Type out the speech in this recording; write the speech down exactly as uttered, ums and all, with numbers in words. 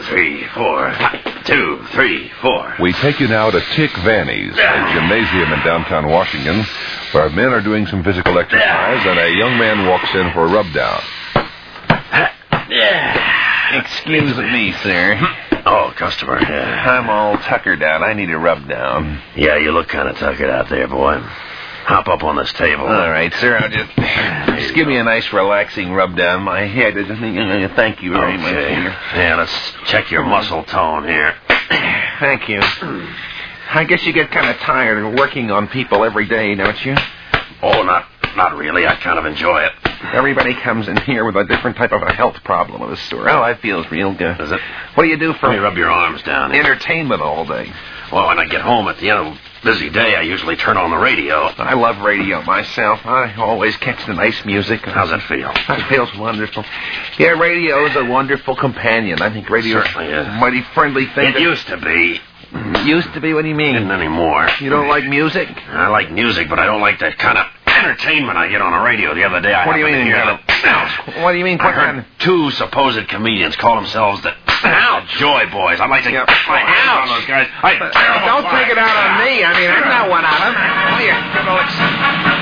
three, four. Two, three, four. We take you now to Tick Vanny's, a gymnasium in downtown Washington, where men are doing some physical exercise, and a young man walks in for a rub-down. Excuse me, sir. Oh, customer. Yeah. I'm all tuckered out. I need a rub-down. Yeah, you look kind of tuckered out there, boy. Hop up on this table. All right, sir. I'll just, just give me a nice, relaxing rub-down my head. Thank you very okay. much, sir. Yeah, let's check your muscle tone here. Thank you. I guess you get kind of tired of working on people every day, don't you? Oh, not not really. I kind of enjoy it. Everybody comes in here with a different type of a health problem of the store. Oh, I feel real good. Does it? What do you do for... Let me rub your arms down here. Entertainment all day. Well, when I get home at the end of a busy day, I usually turn on the radio. I love radio myself. I always catch the nice music. How's it feel? It feels wonderful. Yeah, radio is a wonderful companion. I think radio is a mighty friendly thing. It to... used to be. Used to be? What do you mean? Isn't anymore. You don't like music? I like music, but I don't like that kind of entertainment I get on the radio. The other day I What do you mean? Hear the... What do you mean? I heard two supposed comedians call themselves the Joy Boys. I'd like to yep. my hands on those guys. I, don't take it out on me. I mean, I'm not one of them. Oh, you're